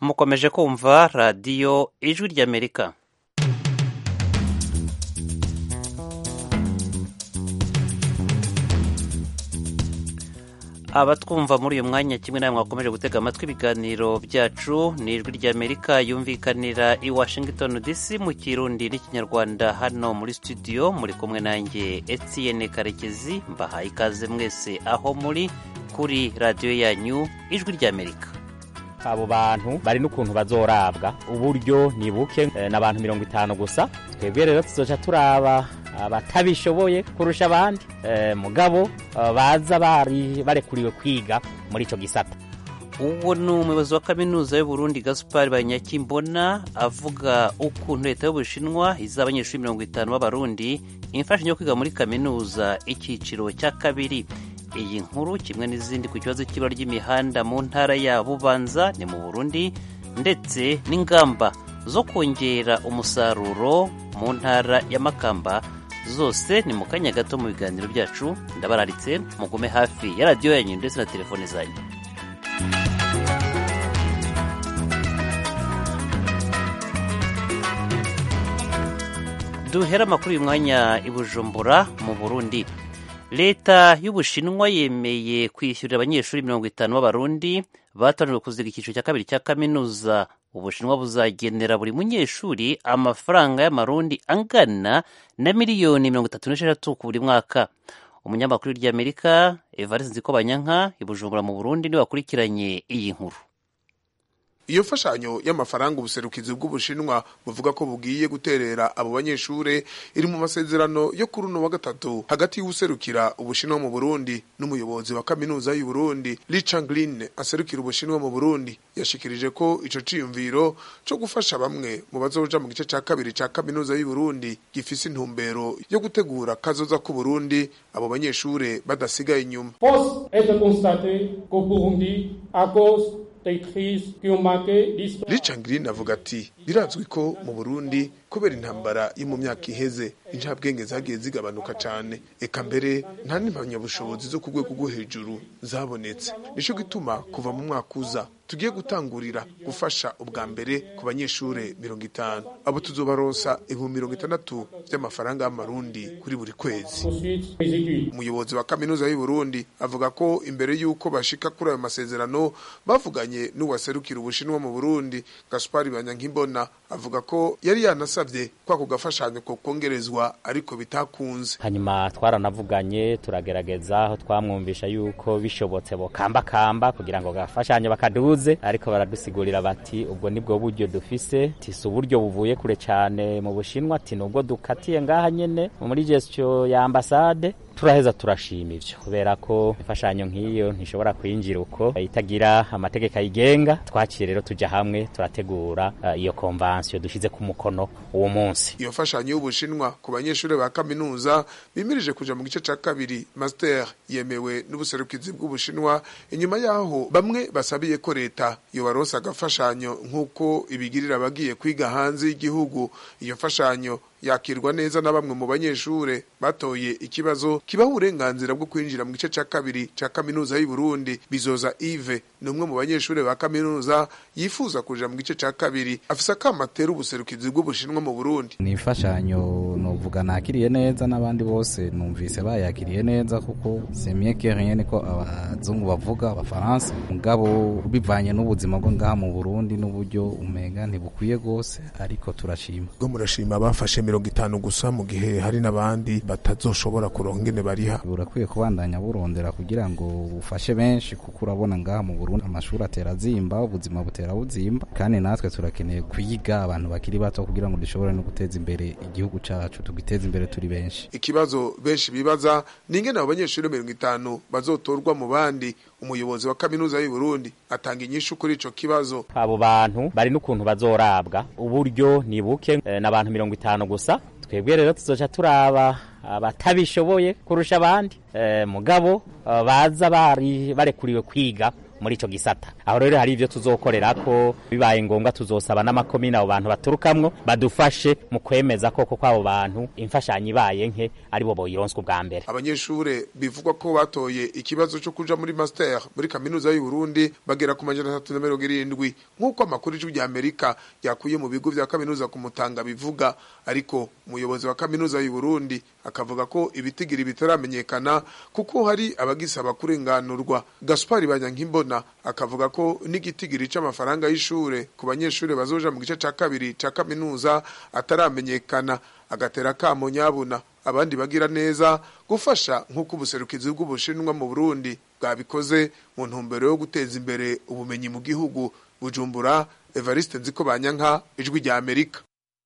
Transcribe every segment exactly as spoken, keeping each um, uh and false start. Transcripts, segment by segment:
mukomeje kumva radiyo ijwi ry'Amerika. abatwumva muri uyu mwanya kimwe namwe mwakomeje gutega amatwi ibiganiro byacu ni ijwi ry'Amerika yumvikanira i Washington D C mu Kirundi n'Ikinyarwanda. Hano muri studio muri kumwe nanjye Etienne Karekezi, mbahaye ikaze mwese aho muri kuri radiyo yanyu ijwi ry'Amerika. Abo bantu bari n'ukuntu bazorabwa, uburyo ni buke n'abantu mirongo itanu gusa. Twebwe rero tuzoca turaba abatabishoboye kurusha abandi e, mugabo baza bari barekuriwe kwiga muri ico gisata. Uwo ni umuyobozi wa kaminuza y'u Burundi Gaspard Banyakimbona avuga ukuntu leta y'Ubushinwa iza abanyeshuri mirongo itanu b'abarundi imfashanyo yo kwiga muri kaminuza icyiciro cya kabiri. Iyi nkuru kimwe n'izindi ku kibazo cy'ibara ry'imihanda mu ntara ya Bubanza ni mu Burundi ndetse n'ingamba zo kongera umusaruro mu ntara ya Makamba zose ni mu kanya gato mu biganiro byacu. Ndabararitse mugume hafi ya radiyo yanyu ndetse na telefone zanyu. Duhera amakuru uyu mwanya i Bujumbura mu Burundi. Leta y'Ubushinwa yemeye kwishyurira abanyeshuri mirongo itanu b'abarundi batangiwe kuziga icyiciro cya kabiri cya kaminuza. Ubushinwa buzagenera buri munyeshuri amafaranga y'amarundi angana na miliyoni mirongo itatu n'esheshatu ku buri mwaka. Umunyamakuru ry'Amerika Evariste Nzikobanyanka i Bujumbura mu Burundi niwe wakurikiranye iyi nkuru. Iyo fashanyo y'amafaranga ubuserukizi bw'Ubushinwa buvuga ko bugiye guterera abo banyeshure iri mu masezerano yo kuri uno wa gatatu hagati y'ubuserukira Ubushinwa mu Burundi n'umuyobozi wa kaminuza y'u Burundi Li Changlin aserukira Ubushinwa mu Burundi. Yashikirije ko ico ciyumviro cyo gufasha bamwe mu bazoja mu gice ca kabiri ca kaminuza y'u Burundi gifise intumbero yo gutegura kazoza ku Burundi abo banyeshure badasigaye inyuma. Force est de constater qu'au Burundi à cause Richard Green avuga ati birazwi ko mu Burundi kubera intambara yo mu myaka iheze incabwenge zagiye zigabanuka cyane, eka mbere nta n'impamyabushobozi zo ku rwego rwo hejuru zabonetse. Nico gituma kuva mu mwaka uza tugiye gutangurira gufasha ubwa mbere ku banyeshure mirongo itanu abo tuzobaronsa ibihumbi mirongo itandatu by'amafaranga y'amarundi kuri buri kwezi. Umuyobozi wa kaminuza y'u Burundi avuga ko imbere y'uko bashika kuri ayo masezerano bavuganye n'uwaserukira Ubushinwa mu Burundi Gaspard Banyakimbona avuga ko yari yanasabye kwa kugafashanyo ko kongerezwa ariko bitakunze. Hanyuma twaranavuganye turagerageza aho twamwumvisha yuko bishobotse bo kamba kamba kugira ngo gafashanyo bakaduze, ariko baradusigurira bati ubwo nibwo buryo dufise, tisi uburyo buvuye kure cyane mu Bushinwa, ati nubwo dukatiye ngaha nyene muri gestion ya ambassade. Turaheza turashima ivyo kubera ko ifashanyo nk'iyo ntishobora kwinjira uko itagira amategeko ayigenga. Twaciye rero tuja hamwe turategura uh, iyo convention dushize ku mukono uwo munsi. Iyo fashanyo y'Ubushinwa ku banyeshure ba kaminuza bimirije kuja mu gice ca kabiri master yemewe n'ubuserukizi bw'Ubushinwa, inyuma yaho bamwe basabiye ko leta yo baronsa agafashanyo nk'uko ibigirira bagiye kwiga hanze y'igihugu. Iyo fashanyo yakirwa neza na bamwe mu banyeshure batoye ikibazo kibaho uburenganzira bwo kwinjira mu gice ca kabiri ca kaminuza y'u Burundi. Bizoza Yves ni umwe mu banyeshure ba kaminuza yifuza kuja mu gice ca kabiri, afisa kamatera ubuserukizi bw'Ubushinwa mu Burundi. Ni fashanyo novuga nakiriye neza n'abandi bose numvise bayakiriye neza kuko c'est mieux que rien niko abazungu bavuga abafaransa, mugabo bivanye n'ubuzima bwo ngaha mu Burundi n'uburyo umenga ntibukwiye gose, ariko turashima. Go murashima bafashe mirongo itanu gusa mu gihe hari n'abandi batazoshobora kurongene bariha. Burakwiye kubandanya burondera kugira ngo bufashe benshi kuko urabona ngaha mu Burundi amashuri atera zimba, ubuzima butera buzimba, kandi natwe turakeneye kwiga abantu bakiri bato kugira ngo dushobore no guteza imbere igihugu cacu, tugiteza imbere turi benshi. Ikibazo benshi bibaza ni ingene abo banyeshuri mirongo itanu bazotorwa mu bandi. Umuyobozi wa kaminuza y'u Burundi atanga inyishu kuri ico kibazo. Abo bantu bari n'ukuntu bazorabwa, uburyo ni buke e, n'abantu mirongo itanu gusa. Twebwe rero tuzoca turaba abatabishoboye kurusha abandi e, mugabo baza bari barekuriwe kwiga muri ico gisata. Aho rero hari ivyo tuzokorerako, bibaye ngombwa tuzosaba n'amakomine abo bantu baturukamwo badufashe mu kwemeza koko kw'abo bantu imfashanyo ibaye nke ari bo boyironswa bwa mbere. Abanyeshure bivugwa ko batoye ikibazo cyo kuja muri master muri kaminuza y'u Burundi bagera ku majana atatu na mirongo irindwi nk'uko amakuru y'ijwi rya Amerika yakuye mu bigo vya kaminuza ku Mutanga bivuga, ariko umuyobozi wa kaminuza y'u Burundi akavuga ko ibitigiri bitaramenyekana kuko hari abagisaba kurenganurwa. Gaspari Banyankimbona akavuga ko n'igitigiri c'amafaranga y'ishure ku banyeshure bazoja mu gice ca kabiri ca kaminuza ataramenyekana, agatera kamo nyabuna abandi bagira neza gufasha nk'uko ubuserukizi bw'Ubushinwa mu Burundi bwabikoze mu ntumbero yo guteza imbere ubumenyi mu gihugu. Bujumbura, Evariste Nzikobanyanka, ijwi rya Amerika.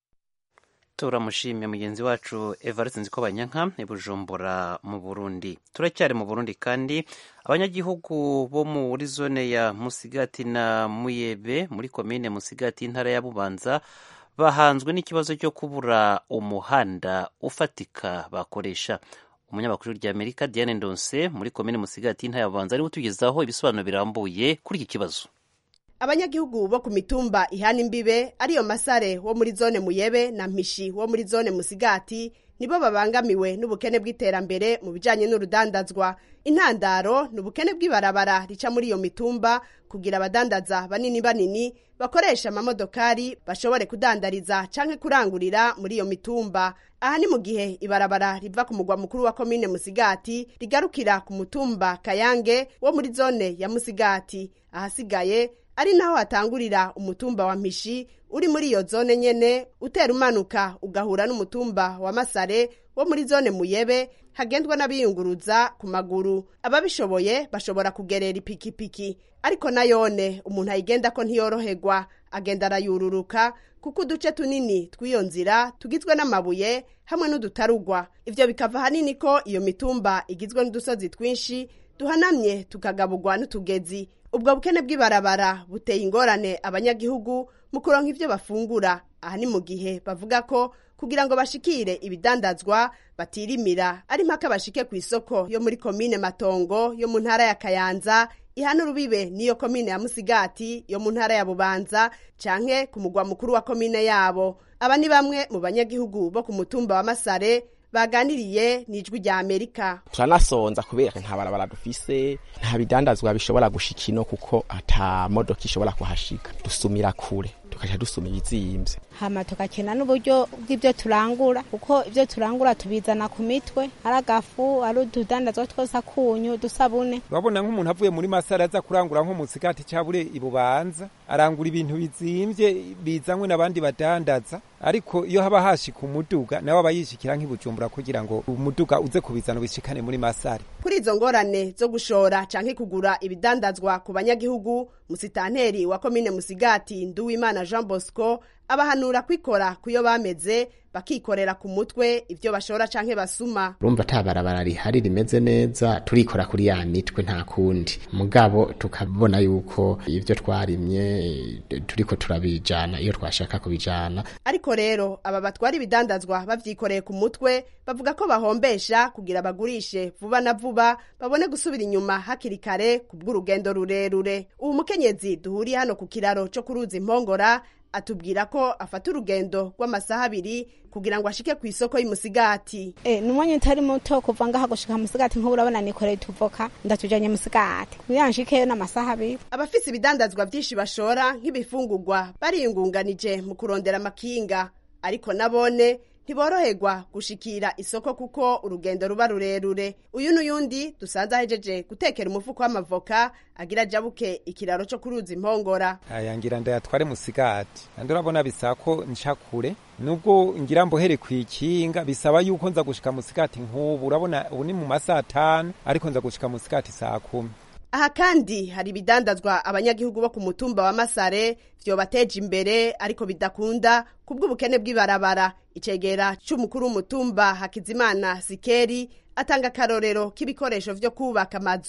Turamushimye mugenzi wacu Evariste Nzikobanyanka i Bujumbura mu Burundi. Turacyari mu Burundi kandi abanyagihugu bo muri zone ya Musigati na Muyebe muri komine Musigati intara ya Bubanza bahanzwe n'ikibazo cyo kubura umuhanda ufatika bakoresha. Umunyamakuru rya Amerika Diane Ndonse muri komine Musigati intara ya Bubanza ari gutugezaho ibisobanuro birambuye kuri iki kibazo. Abanyagihugu bo ku mitumba ihana imbibe ariyo Masare wo muri zone Muyebe na Mpishi wo muri zone Musigati nibo babangamiwe n'ubukene bw'iterambere mu bijanye n'urudandazwa. Intandaro n'ubukene bw'ibarabara rica muri iyo mitumba kugira abadandaza banini banini bakoresha amamodokari bashobore kudandariza canke kurangurira muri iyo mitumba. Aha ni mu gihe ibarabara riva ku mugwa mukuru wa komine Musigati rigarukira ku mutumba Kayange wo muri zone ya Musigati. Ahasigaye ari naho hatangurira umutumba wa Mpishi uri muri iyo zone nyene utera umanuka ugahura n'umutumba wa Masare wo muri zone Muyebe hagendwa n'abiyunguruza ku maguru. Ababishoboye bashobora kugerera ipikipiki, ariko nayone umuntu ayigenda ko ntiyoroherwa, agenda arayururuka kuko uduce tunini tw'iyo nzira tugizwe n'amabuye hamwe n'udutarugwa. Ivyo bikava hanini ko iyo mitumba igizwe n'udusozi twinshi duhanamye tukagabugwa n'utugezi. Ubwo bukene bw'ibarabara buteye ingorane abanyagihugu mu kuronka ivyo bafungura. Aha ni mu gihe bavuga ko kugira ngo bashikire ibidandazwa batirimira ari mpaka bashike ku isoko yo muri komine Matongo yo mu ntara ya Kayanza ihana urubibe niyo komine ya Musigati yo mu ntara ya Bubanza canke ku mugwa mukuru wa komine yabo. Aba ni bamwe mu banyagihugu bo ku mutumba wa Masare baganiriye n'ijwi rya Amerika. Turanasonza kubera nta barabara dufise, nta bidandazwa bishobora gushika ino kuko ata modoka ishobora kuhashika, dusumira kure tukaja dusuma ibizimvye. Hama tukakena n'uburyo bw'ibyo turangura kuko ivyo turangura tubizana ku mitwe, aragafu ari ududandazwa twose akunyu dusabune. Babona nk'umuntu avuye muri Masare aza kurangura nko mu Musigati cabure ibubanza, arangura ibintu bizimvye bizanywe n'abandi badandaza, ariko iyo haba hashika umuduga nawe abayishikira nk'ibujumbura kugira ngo umuduga uze kubizana bishikane muri Masare. Kuri izo ngorane zo gushora canke kugura ibidandazwa ku banyagihugu, musitanteri wa komine Musigati Nduwimana Jean Bosco abahanura kwikora kuyo bameze bakikorera ku mutwe ivyo bashora canke basuma. Urumva tabarabara rihari rimeze neza, turikora kuri ya mitwe nta kundi. Mugabo tukabona yuko ivyo twarimye turiko turabijana iyo twashaka kubijana. Ariko rero aba batwara ibidandazwa bavyikoreye ku mutwe bavuga ko bahombesha kugira bagurishe vuba na vuba babone gusubira inyuma hakiri kare kubw'urugendo rurerure. Ubu mukenyezi duhuriye hano ku kiraro cyo kuruza Impongora atubwira ko afata urugendo rw'amasaha abiri kugira ngo ashike ku isoko y'Umusigati. Eh numwanya utari muto kuva ngaha gushika Musigati nko urabona nikoreye tuvoka ndatujanye Musigati. Kuyanshikeyo n'amasaha abiri. Abafise ibidandazwa byinshi bashora nk'ibifungurwa bariyungunganije mu kurondera amakinga, ariko nabone ntiboroherwa gushikira isoko kuko urugendo ruba rurerure. Uyu n'uyundi dusanze ahejeje gutekera umufuko w'amavoka agira jabuke ikiraro cyo kuruza Impongora. Ayangira ndayatware Musigati. Andi urabona bisako nshakure. Nubwo ngira mbohere kwikinga bisaba yuko nza gushika Musigati nk'ubu urabona ubu ni mu masaha atanu ariko nza gushika Musigati saa kumi. Aha kandi hari ibidandazwa abanyagihugu bo ku mutumba wa Masare vyo bateje imbere ariko bidakunda kubw'ubukene bw'ibarabara. Icegera c'umukuru w'umutumba Hakizimana Sikeri atanga karorero k'ibikoresho vyo kubaka amazu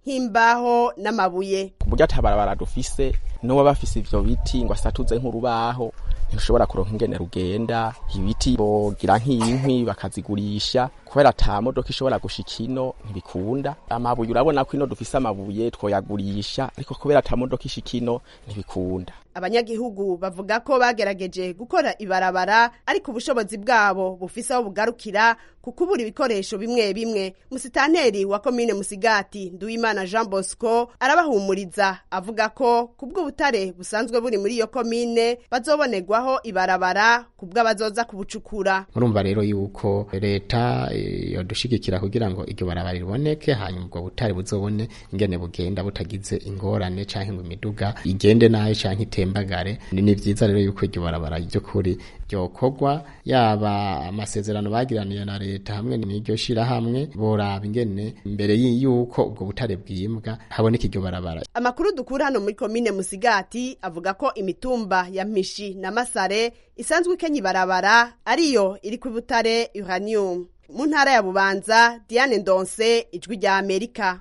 nk'imbaho n'amabuye. Ku buryo atabarabara dufise n'uwo bafise ivyo biti ngo asatuze nk'urubaho ntushobora kuronka ingene rugenda. Ibiti bogira nk'inkwi bakazigurisha kubera ata modoka ishobora gushika ino ntibikunda. Amabuye urabona ko ino dufise amabuye twoyagurisha ariko kubera ata modoka ishika ino ntibikunda. Abanyagihugu bavuga ko bagerageje gukora ibarabara ariko ubushobozi bwabo bufise aho bugarukira kukubura ibikoresho bimwe bimwe. Musitanteri wa komine Musigati Nduwimana Jean Bosco arabahumuriza avuga ko kubwo butare busanzwe buri muri iyo komine bazobonerwaho ibarabara kubwo abazoza kubucukura. Murumva rero yuko leta yodushigikira kugira ngo iryo barabara riboneke hanyuma ubwo butare buzobone ingene bugenda butagize ingorane canke ngo imiduga igende nayo canke itembagare. Ni vyiza rero yuko iryo barabara ryo kuri ryokorwa, yaba amasezerano bagiraniye na leta hamwe n'iryo shira hamwe boraba ingene mbere y'uko ubwo butare bwimbwa haboneka iryo barabara. Amakuru dukura hano muri komine Musigati avuga ko imitumba ya Mpishi na Masare isanzwe ikenya ibarabara ariyo iri ku butare uranium. Mu ntara ya Bubanza, Diane Ndonse, Ijwi rya Amerika.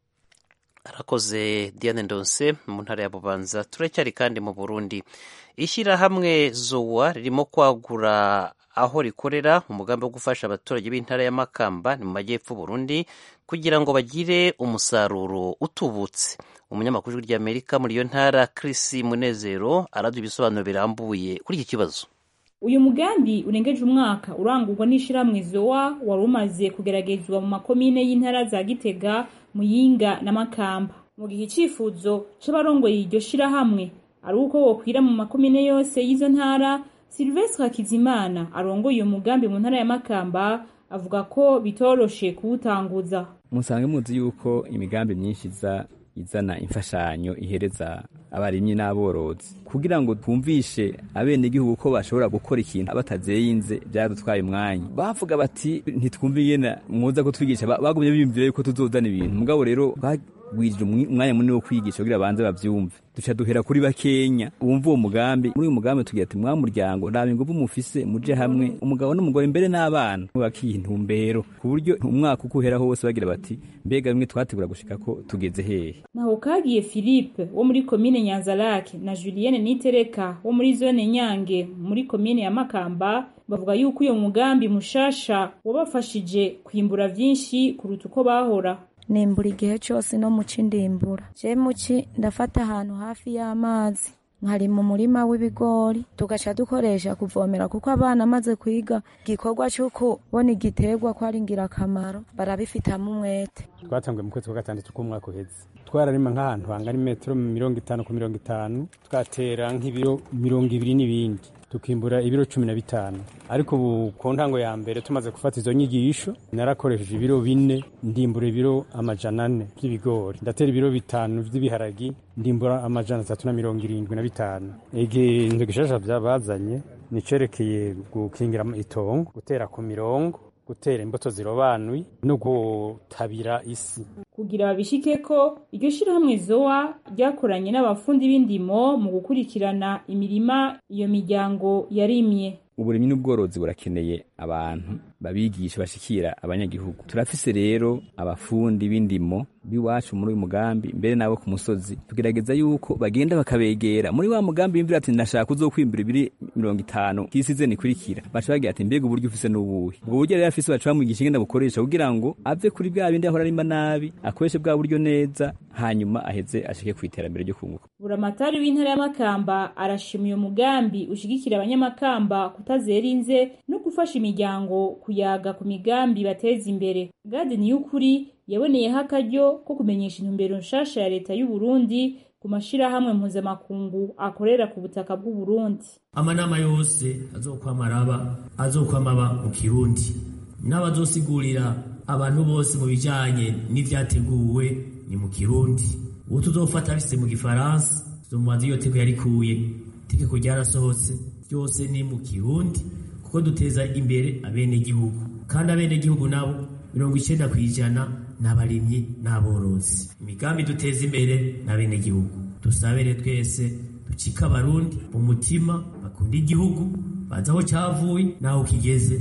Arakoze Diane Ndonse mu ntara ya Bubanza. Turacyari kandi mu Burundi. Ishyirahamwe Zowa ririmo kwagura aho rikorera umugambi wo gufasha abaturage b'intara ya Makamba ni mu majyepfo Burundi kugira ngo bagire umusaruro utubutse. Umunyamakuru w'Ijwi rya Amerika muri iyo ntara Chris Munezero araduha ibisobanuro birambuye kuri iki kibazo. Uyu mugambi urengeje umwaka urangurwa n'ishyirahamwe Zowa wari umaze kugeragezwa mu makomine y'intara za Gitega, Muyinga na Makamba. Mu gihe icifuzo c'abarongoye iryo shirahamwe ari uko wokwira mu makomine yose y'izo ntara, Sylvestre Hakizimana arongoye uyu mugambi mu ntara ya Makamba avuga ko bitoroshe kuwutanguza. Musange muzi yuko imigambi myinshi za izana imfashanyo ihereza abarimyi n'aborozi kugira ngo twumvishe abene igihugu ko bashobora gukora ikintu batazeyinze byadutwaye umwanya. Bavuga bati ntitwumviyena muza ko twigisha, bagumye biyumvira yuko tuzozana ibintu mugabo rero bagwije umwanya munini wo kwigisha kugira banze bavyumve. Duca duhera kuri bakenya wumva uwo mugambi. Muri uyu mugambi tugira ati mwa muryango ndabe ngo mufise muje hamwe umugabo n'umugore imbere n'abana bakintumbero ku buryo umwaka ukuhera hose bagira bati mbega bimwe twategura gushika ko tugeze hehe. Naho kagiye Philippe wo muri komine Nyanzarake na Julienne Nitereka wo muri zone Nyange muri komine ya Makamba bavuga yuko uyo mugambi mushasha wabafashije kwimbura vyinshi kuruta uko bahora. Nimbura igihe cyose no muci ndimbura. Je muci ndafata ahantu hafi y'amazi nkari mu murima w'ibigori tugaca dukoresha kuvomera kuko abana amaze kwiga gikorwa cyuko bona igiterwa ko ari ngirakamaro barabifitamo umwete. Twatanguye mu kwezi kwa gatandatu k'umwaka uheze twararima nk'ahantu hangana metero mirongo itanu ku mirongo itanu twatera nk'ibiro mirongo ibiri n'ibindi tukimbura ibiro cumi na bitanu. Ariko ubu ku ntango ya mbere tumaze gufata izo nyigisho narakoresheje ibiro bine ndimbura ibiro amajana ane by'ibigori, ndatera ibiro bitanu by'ibiharagi ndimbura amajana atatu na mirongo irindwi na bitanu. Ege ndegishasha byabazanye nicerekeye gukingira itongo, gutera ku mirongo, gutera imbuto zirobanuye no gutabira isi. Kugira babishike ko iryo shirahamwe Zowa ryakoranye n'abafundi b'indimo mu gukurikirana imirima iyo miryango yarimye. Uburimyi n'ubworozi burakeneye abantu babigisha bashikira abanyagihugu. Turafise rero abafundi b'indimo biwacu muri uyu mugambi mbere nabo ku musozi tugerageza yuko bagenda bakabegera muri wa mugambi imvira ati ndashaka uzokwimbira ibiri mirongo itanu kisize nikurikira baca bagira ati mbega uburyo ufise n'ubuhe. Ubwo buryo rero afise baca bamwigisha ingenda bukoresha kugira ngo ave kuri bwa bindi ahora arima nabi akoreshe bwa buryo neza hanyuma aheze ashike kwiterambere ryo kunguka. Buramatari w'intara ya Makamba arashima uyu mugambi ushigikira abanyamakamba kutazerinze no gufasha imiryango kuyaga ku migambi bateza imbere. Gade ni ukuri yaboneyeho akaryo ko kumenyesha intumbero nshasha ya leta y'u Burundi ku mashirahamwe mpuzamakungu akorera ku butaka bw'u Burundi. Amanama yose azokwamaraba azokwamaba mu Kirundi n'abazosigurira abantu bose mu bijanye n'ivyateguwe ni mu Kirundi. Uwo tuzofata bise mu Gifaransa tuzomubaza iyo teko yarikuye, itegeko ryarasohotse, byose ni mu Kirundi kuko duteza imbere abene gihugu kandi abene gihugu nabo mirongo icenda kwijana n'abarimyi n'aborozi. Imigambi duteza imbere n'abene gihugu dusabere twese ducika abarundi mu mutima bakunda igihugu bazaho cyavuye naho kigeze.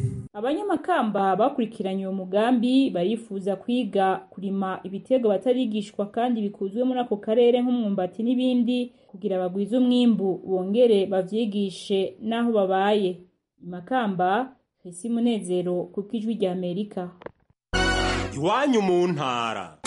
abanyamakamba bakurikiranye uwo mugambi barifuza kwiga kurima ibiterwa batarigishwa kandi bikuzwe muri ako karere nk'umwumbati n'ibindi kugira bagwize umwimbu bongere bavyigishe naho babaye. Makamba Fesi Munezero ku Ijwi rya Amerika. Iwanyu mu ntara.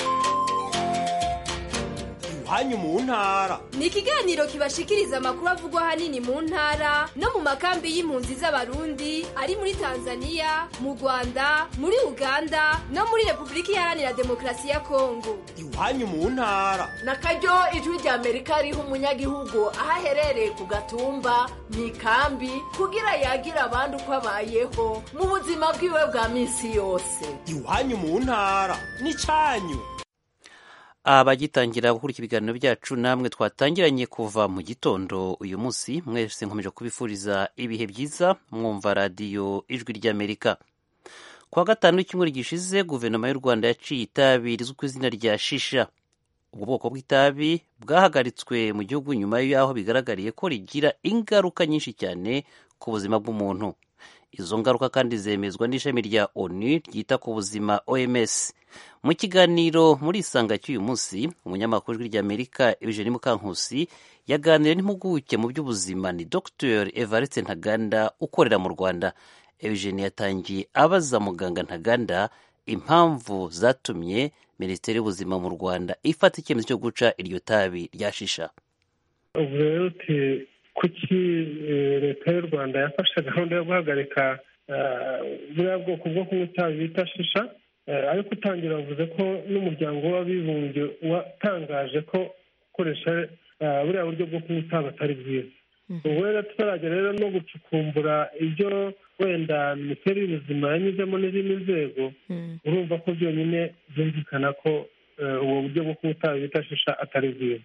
Iwanyu mu ntara ni ikiganiro kibashikiriza amakuru avugwa hanini mu ntara no mu makambi y'impunzi z'abarundi ari muri Tanzania, mu Rwanda, muri Uganda no muri Republika Iharanira Demokarasi ya Kongo. Iwanyu mu ntara nakaryo Ijwi rya Amerika riha umunyagihugu aho aherereye ku gatumba mu ikambi kugira yagira abandi uko abayeho mu buzima bwiwe bwa minsi yose. Iwanyu mu ntara ni canyu. Abagitangira gukurikira ibiganiro byacu namwe twatangiranye kuva mu gitondo uyu munsi mwese nkomeje kubifuriza ibihe byiza mwumva radiyo Ijwi ry'Amerika. Kuwa gatanu w'icyumweru gishize guverinoma y'u Rwanda yaciye itabi rizwi ku izina rya shisha. Ubwo bwoko bw'itabi bwahagaritswe mu gihugu nyuma y'aho bigaragariye ko rigira ingaruka nyinshi cyane ku buzima bw'umuntu. Izo ngaruka kandi zemezwa n'ishami rya ONU ryita ku buzima O M S. Mu kiganiro muri isanga cy'uyu munsi umunyamakuru w'Ijwi ry'Amerika Eugenie Mukankusi yaganiriye n'impuguke mu by'ubuzima ni Docteur Evariste Ntaganda ukorera mu Rwanda. Eugenie yatangiye abaza muganga Ntaganda impamvu zatumye Minisiteri y'Ubuzima mu Rwanda ifata icyemezo cyo guca iryo tabi rya shisha. Ubu rero kuki leta y'u Rwanda yafashe gahunda yo guhagarika buriya bwoko bwo kunywa itabi bita shisha, ariko utangira bavuze ko n'umuryango w'abibumbye watangaje ko gukoresha buriya buryo bwo kunywa itabi atari bwiza. Ubu rero tutarajya rero no gucukumbura ibyo wenda Minisiteri y'Ubuzima yanyuzemo n'izindi nzego, urumva ko byonyine byumvikana ko ubu buryo bwo kunywa itabi bita shisha atari bwiza.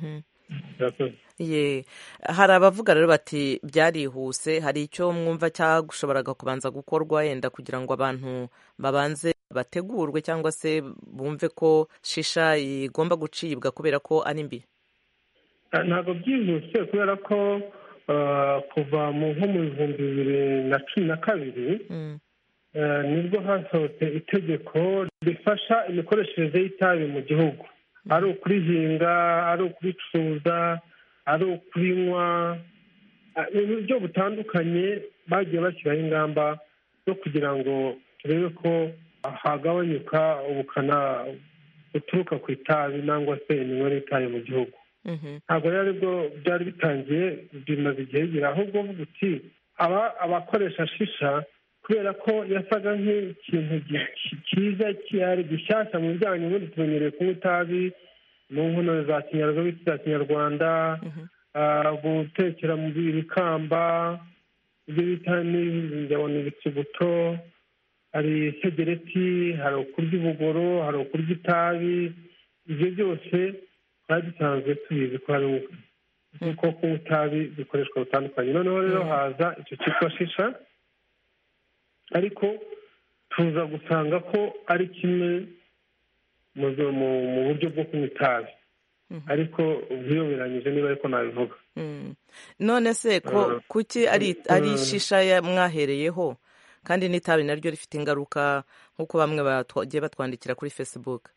Ye hari abavuga rero bati byarihuse, hari icyo mwumva cyagushoboraga kubanza gukorwa yenda kugira ngo abantu babanze bategurwe cyangwa se bumve ko shisha igomba gucibwa kubera ko ari mbi? Ntabwo byihuse kubera ko kuva mu nko mu bihumbi bibiri na cumi na kabiri nibwo hasohotse itegeko rifasha imikoreshereze y'itabi mu gihugu, ari ukurihinga, ari ukuricuruza, ari ukurinywa, mu buryo butandukanye bagiye bashyiraho ingamba zo kugira ngo turebe ko hagabanyuka ubukana buturuka ku itabi nangwa se iminywere y'itabi mu gihugu. Ntabwo rero aribwo byari bitangiye, bimaze igihe gira, ahubwo vuga uti abakoresha shisha kubera ko yasaga nk'ikintu cyiza cyari gishyashya mu bijyanye n'ubundi tumenyereye kunywa itabi mu nkono za kinyarwanda za kinyarwanda gutekera mu bikamba ibyo bita n'indabona ibikibuto, hari segereti, hari ukurya ubugoro, hari ukurya itabi. Ibyo byose twari dusanzwe tubizi ko hari uko kunywa itabi bikoreshwa bitandukanye. Noneho rero haza icyo cyitwa shisha, ariko tuza gusanga ko ari kimwe mu buryo bwo kunywa itabi, ariko bwiyoberanyije niba ariko nabivuga. None se ko kuki ari shisha mwahereyeho kandi n'itabi naryo rifite ingaruka nk'uko bamwe bagiye batwandikira kuri Facebook?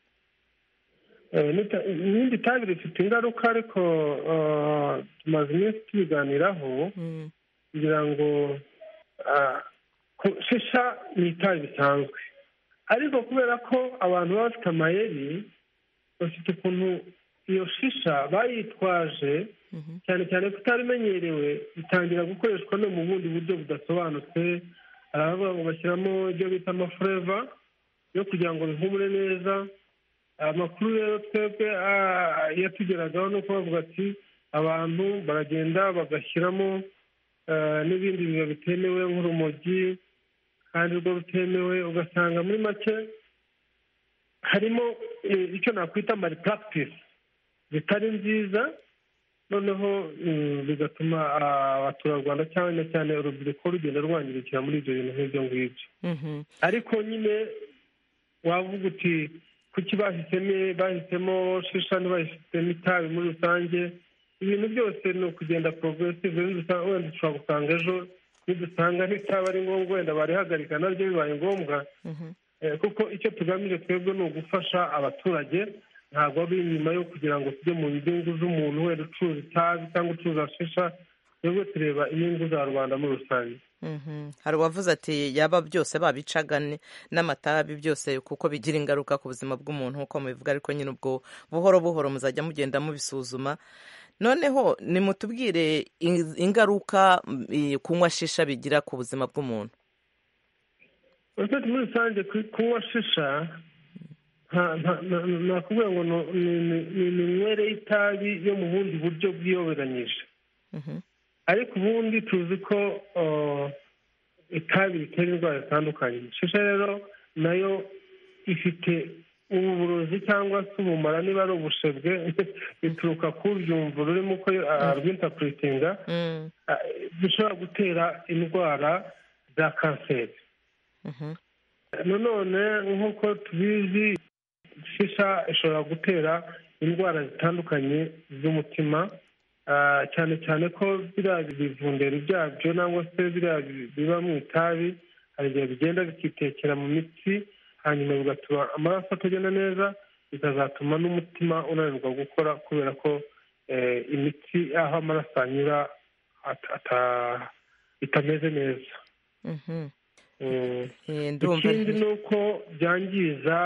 N'indi tabi rifite ingaruka, ariko tumaze iminsi tubiganiraho kugira ngo shisha ni itabi bisanzwe, ariko kubera ko abantu baba bafite amayeri, bafite ukuntu iyo shisha bayitwaje, cyane cyane ko itarimenyerewe, itangira gukoreshwa no mu bundi buryo budasobanutse. Hari abavuga ngo bashyiramo ibyo bita amafureva yo kugira ngo bihumure neza. Amakuru rero twebwe yatugeragaho no kubavuga ati abantu baragenda bagashyiramo n'ibindi biba bitemewe nk'urumogi kandi rwo rutemewe, ugasanga muri make harimo icyo nakwita mari practice zitari nziza, noneho bigatuma abaturarwanda cyane cyane urubyiruko rugenda rwangirikira muri ibyo bintu nk'ibyo ngibyo. Ariko nyine wavuga uti kuki bahisemo bahisemo shisha ntibahisemo itabi muri rusange? Ibintu byose ni ukugenda progressive, wenda ushobora gusanga ejo nidusanga ntitaba ari ngombwa wenda barihagarika naryo bibaye ngombwa kuko icyo tugamije twebwe ni ugufasha abaturage ntabwo ari inyuma yo kugira ngo tujye mu nyungu z'umuntu wenda ucuruza itabi cyangwa ucuruza shisha twebwe tureba inyungu za rubanda muri rusange. hari uwavuze ati yaba byose babicaga n'amatabi byose kuko bigira ingaruka ku buzima bw'umuntu nk'uko mubivuga ariko nyine ubwo buhoro buhoro muzajya mugenda mubisuzuma. noneho nimutubwire ingaruka kunywa shisha bigira ku buzima bw'umuntu. muri rusange kunywa shisha nakubwira ngo ni iminywere y'itabi yo mu bundi buryo bwiyoberanyije ariko ubundi tuzi ko itabi ritera indwara zitandukanye. shisha rero nayo ifite uburozi cyangwa se ubumara niba ari ubushebwe bituruka ku byumva rurimo uko rw'interpretinga bishobora gutera indwara za kanseri. nanone nk'uko tubizi shisha ishobora gutera indwara zitandukanye z'umutima cyane cyane ko biriya bivundera byabyo cyangwa se biriya biba mu itabi hari igihe bigenda bikitekera mu mitsi hanyuma bigatuma amaraso atagenda neza bikazatuma n'umutima unanirwa gukora kubera ko imitsi aho amaraso anyura itameze neza. ikindi ni uko byangiza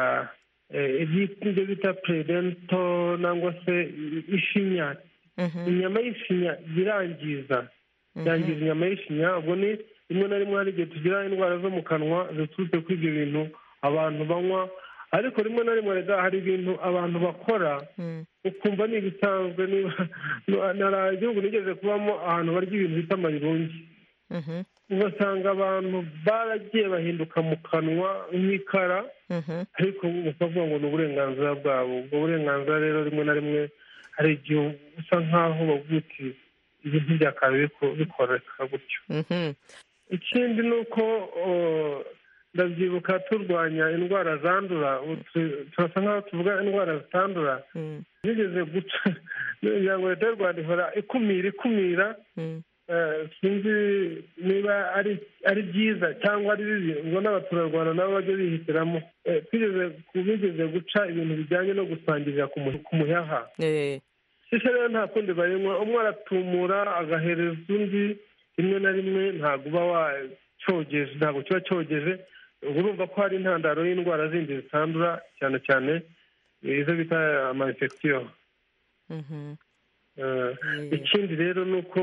ibyo bita peredento cyangwa se ishinya. inyama y'ishinya irangiza yangiza inyama y'ishinya. ubwo ni rimwe na rimwe hari igihe tugira indwara zo mu kanwa ziturutse kuri ibyo bintu abantu banywa ariko rimwe na rimwe rega hari ibintu abantu bakora ukumva ni ibisanzwe. niba igihugu nigeze kubamo ahantu barya ibintu bita amayirungi ugasanga abantu baragiye bahinduka mu kanwa nk'ikara ariko bakavuga ngo ni uburenganzira bwabo. ubwo burenganzira rero rimwe na rimwe hari igihe usa nk'aho bavuga uti ibintu byakabaye bikoreka gutyo. ikindi ni uko ndabyibuka turwanya indwara zandura turasa nk'aho tuvuga indwara zitandura zigeze guca kugira ngo leta y'u rwanda ihora ikumira ikumira sinzi niba ari byiza cyangwa ari bibi ngo n'abaturarwanda nabo bajye bihitiramo. bigeze guca ibintu bijyanye no gusangirira ku muyaha. shisha rero nta kundi bayinywa umwe aratumura agahereza undi rimwe na rimwe ntabwo uba wacyogeje ntabwo kiba cyogeje urumva ko hari intandaro y'indwara zindi zitandura cyane cyane izo bita amayinfegisiyo. ikindi rero ni uko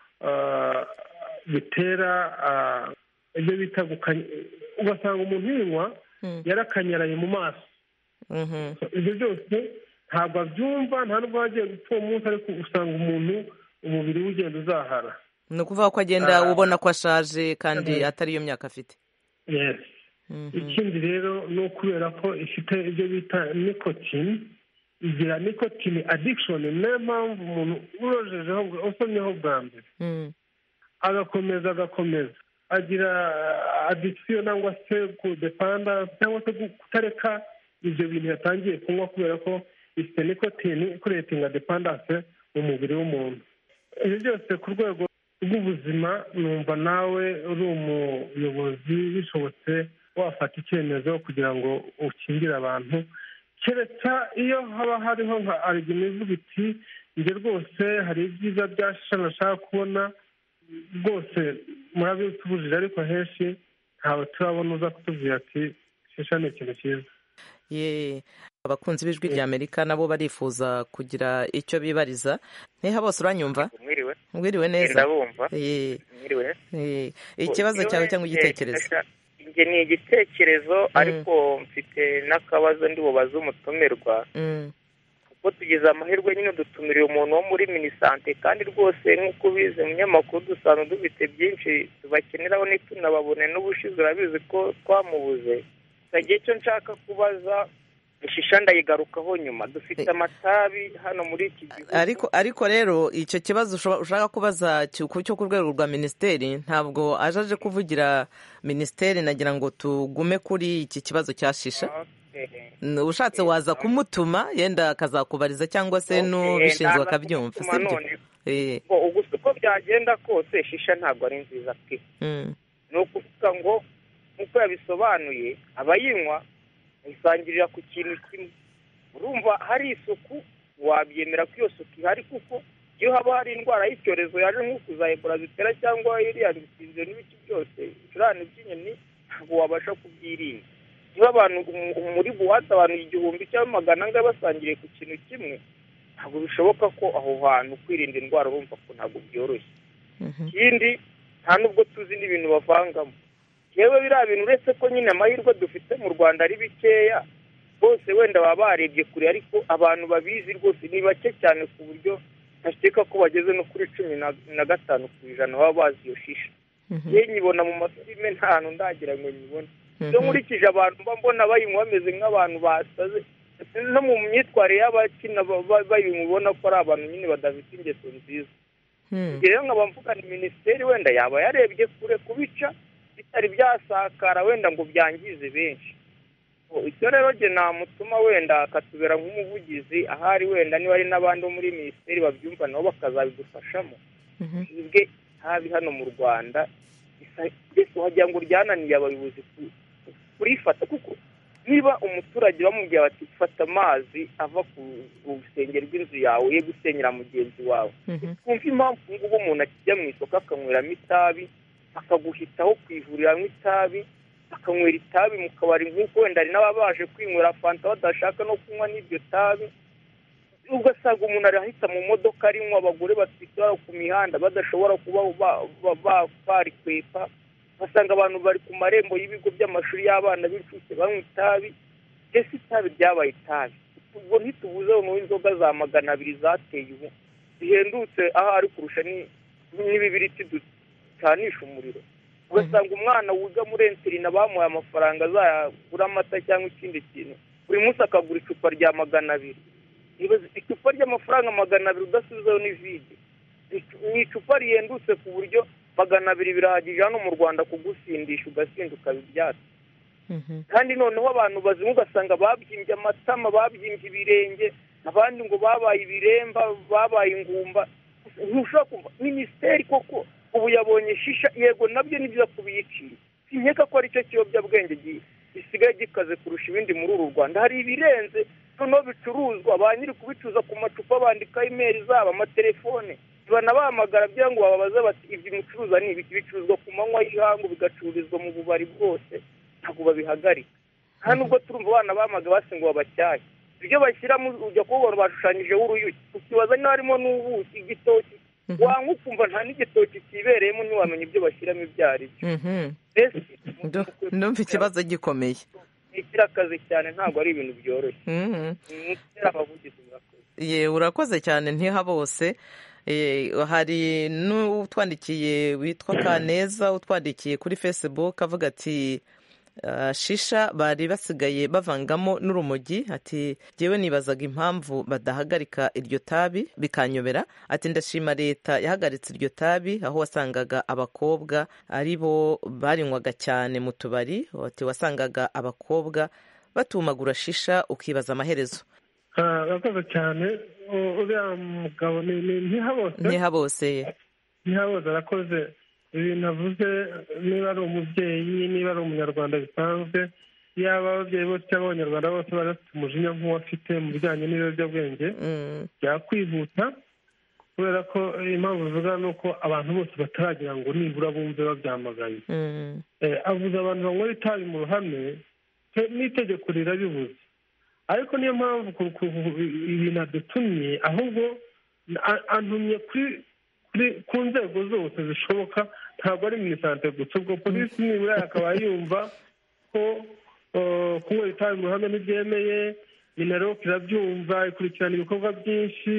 bitera ibyo bita ugasanga umuntu yinywa yarakanyaraye mu maso. ibyo byose ntabwo abyumva nta nubwo wagiye gupfa uwo munsi ariko usanga umuntu umubiri we ugenda uzahara. ni ukuvuga ko agenda ubona ko ashaje kandi atari iyo myaka afite. ikindi rero ni ukubera ko ifite ibyo bita nikotine igira nikotine adikishoni niyo mpamvu umuntu urojejeho usomyeho bwa mbere agakomeza agakomeza agira adikisiyo cyangwa se kudepanda cyangwa se kutareka ibyo bintu yatangiye kunywa kubera ko ifite nikotine ikuretinga depandanse mu mubiri w'umuntu. ibi byose ku rwego rw'ubuzima numva nawe uri umuyobozi bishobotse wafata icyemezo kugira ngo ukingire abantu keretse iyo haba hariho nka arigima ivuga iti njye rwose hari ibyiza bya shisha nashaka kubona rwose murabitubujije ariko henshi ntawe turabona uza kutubwira ati shisha ni ikintu cyiza. ye abakunzi b'ijwi rya Amerika nabo barifuza kugira icyo bibariza. Ntiha bose uranyumva? mwiriwe mwiriwe neza. ndabumva. eh mwiriwe. eh ikibazo cyawe cyangwa igitekerezo? Nge ni igitekerezo ariko mfite n'akabazo ndi bubaze umutumirwa. kuko tugize amahirwe nyine dutumiriye umuntu wo muri minisante kandi rwose nk'uko ubizi mu nyamakuru dusanga dufite byinshi tubakeneraho ntitunababone n'ubushize urabizi ko twamubuze. igihe cyo nshaka kubaza shisha ndayigarukaho nyuma dufite amatabi hano muri iki gihugu ariko ariko rero icyo kibazo ushaka kubaza cyo ku rwego rwa minisiteri ntabwo ajaje kuvugira minisiteri nagira ngo tugume kuri iki kibazo cya shisha. ushatse waza kumutuma yenda akazakubariza cyangwa se n'ubishinzwe akabyumva sibyo? gusa uko byagenda kose shisha ntabwo ari nziza pe ni ukuvuga ngo nk'uko yabisobanuye abayinywa bayisangirira ku kintu kimwe urumva hari isuku wabyemera ko iyo suku ihari kuko iyo haba hari indwara y'icyorezo yaje nk'uko za ebola zitera cyangwa iriya bisinziro n'ibiki byose ibicurane by'inyoni ntabwo wabasha kubyirinda niba abantu muri buwate abantu igihumbi cyangwa magana ane basangiriye ku kintu kimwe ntabwo bishoboka ko aho hantu kwirinda indwara urumva ko ntabwo byoroshye ikindi nta nubwo tuzi n'ibintu bavangamo yewe biriya bintu uretse ko nyine amahirwe dufite mu rwanda ari bikeya bose wenda baba barebye kure ariko abantu babizi rwose ni bake cyane ku buryo ntakeka ko bageze no kuri cumi na gatanu ku ijana baba bazi iyo shisha yewe nyibona mu mafilime nta hantu ndagira ngo nyibone iyo nkurikije abantu mba mbona bayinywa bameze nk'abantu basaze no mu myitwarire y'abakina bayinywa ubona ko ari abantu nyine badafite ingeso nziza rero nkaba mvuga ni minisiteri wenda yaba yarebye kure kubica bitari byasakara wenda ngo byangize benshi icyo rero jye namutuma wenda akatubera nk'umuvugizi ahari wenda niba ari n'abandi bo muri minisiteri babyumva nabo bakazabidufashamo ibwe habi hano mu rwanda mbese wagira ngo ryananiye abayobozi kurifata kuko niba umuturage bamubwira bati fata amazi ava ku rusengero rw'inzu yawe ye gusenyera mugenzi wawe twumva impamvu ngubu umuntu akijya mu isoko akanyweramo itabi akaguhitaho kwivuriramo itabi akanywera itabi mu kabari nk'uko wenda hari n'ababaje kwinywera fanta badashaka no kunywa n'iryo tabi ugasanga umuntu arahita mu modoka arinywa abagore batwite ku mihanda badashobora kuba barikwepa basanga abantu bari ku marembo y'ibigo by'amashuri y'abana b'incuke banywa itabi ese itabi ryabaye itabi ubwo ntitubuze noneho inzoga za magana abiri zateye ubu zihendutse aho ari kurusha n'ibibiriti ducanisha umuriro ugasanga umwana wiga muri enterina bamuhaye amafaranga azagura amata cyangwa ikindi kintu buri munsi akagura icupa rya magana abiri icupa ry'amafaranga magana abiri udasubizaho n'ivide ni icupa rihendutse ku buryo magana abiri birahagije hano mu rwanda kugusindisha ugasinda ukaba ibyatsi kandi noneho abantu bazimu ugasanga babyimbye amatama babyimbye ibirenge abandi ngo babaye ibiremba babaye ingumba ntushobora kumva minisiteri koko ubu yabonye shisha yego nabyo ni byiza kubiyicira sinkeka ko ari cyo kiyobyabwenge gisigaye gikaze kurusha ibindi muri uru rwanda hari ibirenze noneho bicuruzwa ba nyiri kubicuruza ku macupa bandikaho imeri zabo amatelefone banabahamagara byangwa ngo bababaze bati ibyo mucuruza ni ibiki bicuruzwa ku manywa y'ihangu bigacururizwa mu bubari bwose ntabwo babihagarika nta nubwo turumva abana bamaga basi ngo babacyahe ibyo bashyiramo ujya kubona bashushanyijeho uruyuki ukibaza niba harimo n'ubuki igitoki wanywa ukumva nta n'igitoki kibereyemo ntiwamenya ibyo bashyiramo ibyo ari byo ndumva ikibazo gikomeye ni kirakaze cyane ntabwo ari ibintu byoroshye ye urakoze cyane ntiha bose hari n'utwandikiye witwa Kaneza utwandikiye kuri Facebook avuga ati shisha bari basigaye bavangamo n'urumogi ati jyewe nibazaga impamvu badahagarika iryo tabi bikanyobera ati ndashima leta yahagaritse iryo tabi aho wasangaga abakobwa ari bo barinywaga cyane mu tubari ati wasangaga abakobwa batumagura shisha ukibaza amaherezo urakoze cyane uriya mugabo ni ntihabose ntihabose ntihabose arakoze ibintu avuze niba ari umubyeyi niba ari umunyarwanda bisanzwe yaba ababyeyi bose cyangwa abanyarwanda bose bari bafite umujinya nk'uwafite mu bijyanye n'ibiyobyabwenge byakwihuta kubera ko impamvu bivuga ni uko abantu bose bataragira ngo nibura bumve babyamaganye avuze abantu banywera itabi mu ruhame n'itegeko rirabibuze ariko niyo mpamvu ibintu adutumye ahubwo antumye kuri ku nzego zose zishoboka ntabwo ari minisante gusa ubwo polisi nibura akaba yumva ko kunywera itabi mu ruhame ntibyemeye minaloc irabyumva ikurikirana ibikorwa byinshi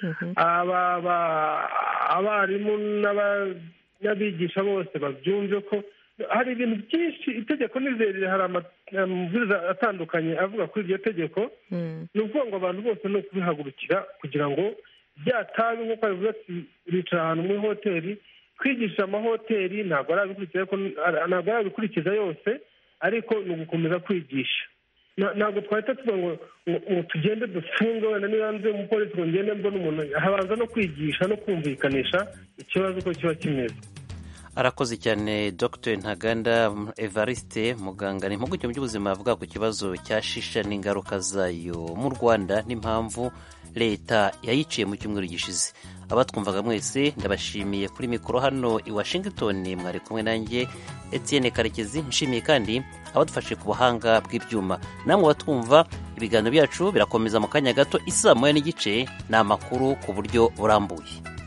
abarimu n'abigisha bose babyumve ko hari ibintu byinshi itegeko nizerire hari amabwiriza atandukanye avuga kuri iryo tegeko ni ukuvuga ngo abantu bose ni ukubihagurukira kugira ngo byatabi nk'uko bivuze ati bicara ahantu muri hoteli kwigisha amahoteli ntabwo arabikurikiza yose ariko ni ugukomeza kwigisha ntabwo twahita tuvuga ngo tugende dufunge wenda niba nze umupolisi ngo ngende mbona umuntu, habanza no kwigisha no kumvikanisha ikibazo uko kiba kimeze. arakoze cyane Dr Ntaganda Evariste, muganga n'impuguke mu by'ubuzima avuga ku kibazo cya shisha n'ingaruka zayo mu Rwanda n'impamvu leta yayiciye mu cyumweru gishize. abatwumvaga mwese ndabashimiye. kuri mikoro hano i Washington mwari kumwe nanjye Etienne Karekezi, nshimiye kandi abadufashe ku buhanga bw'ibyuma. namwe batwumva, ibiganiro byacu birakomeza mu kanya gato, isaa moya n'igice ni amakuru ku buryo burambuye.